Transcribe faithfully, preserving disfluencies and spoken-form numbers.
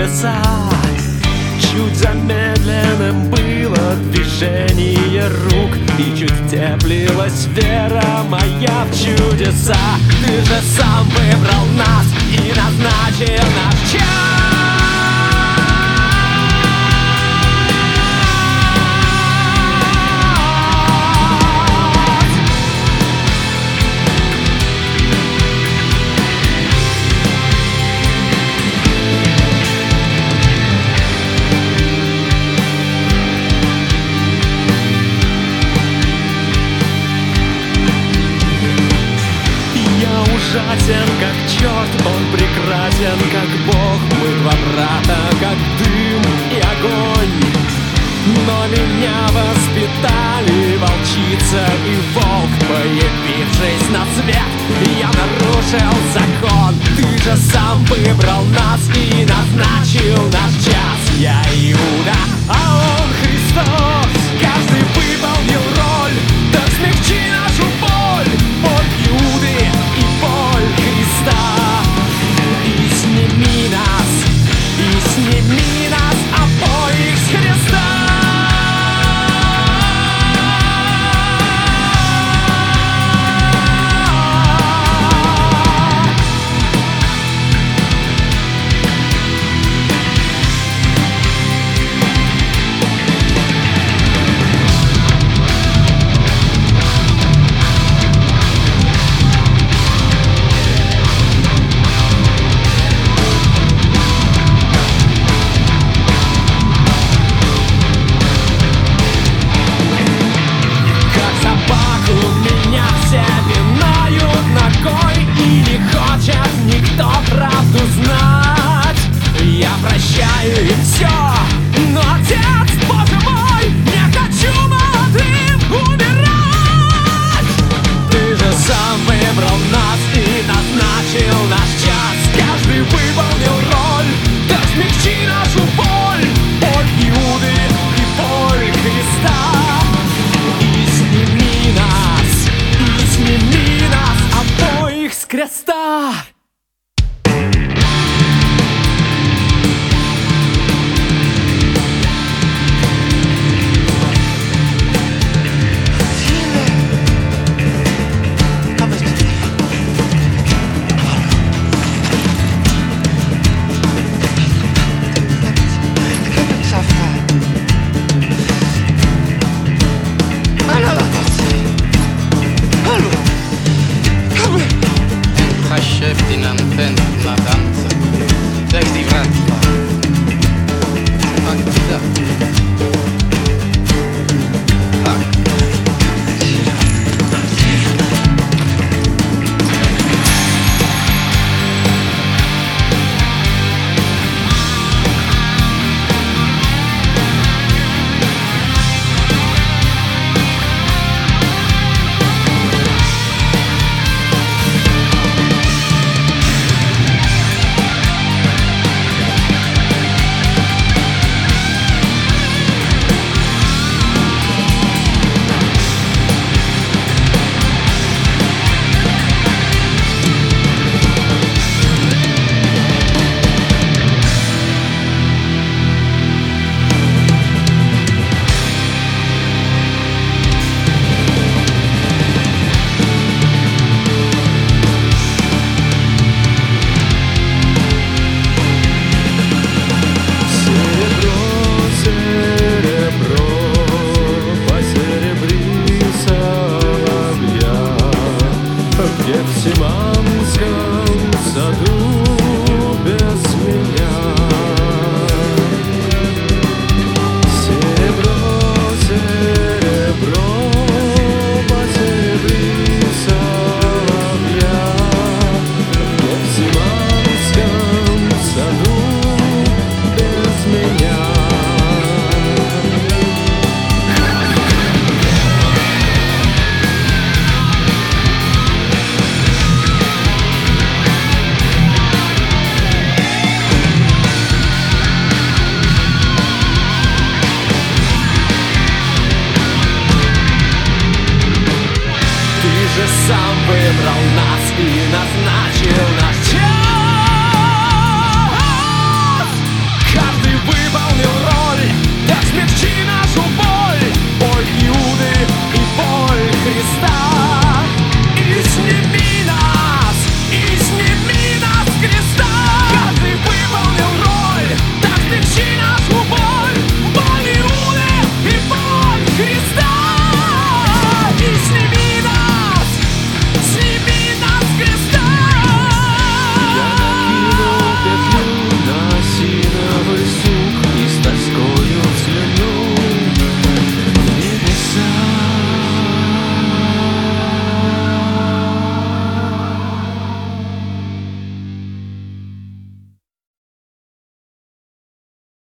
чудеса. Чуть замедленным было движение рук, и чуть теплилась вера моя в чудеса. Ты же сам выбрал нас и назначил наш час. Ужасен, как черт, он прекрасен, как Бог. Мы два брата, как дым и огонь. Но меня воспитали волчица и волк. Появившись на свет, я нарушил закон. Ты же сам выбрал нас и назначил наш час. Я Иуда, а он Христос. Каждый выполнил роль, так смягчи нашу боль. Боль Иуды и боль Христа. И сними нас, и сними нас обоих с креста. Никто правду знать. Я прощаю им все, но, Отец, Боже мой, не хочу молодым умирать. Ты же сам выбрал нас и назначил наш час. Каждый выполнил роль, так смягчи нашу боль. Боль Иуды и боль Христа. И сними нас, и сними нас обоих с креста. Всема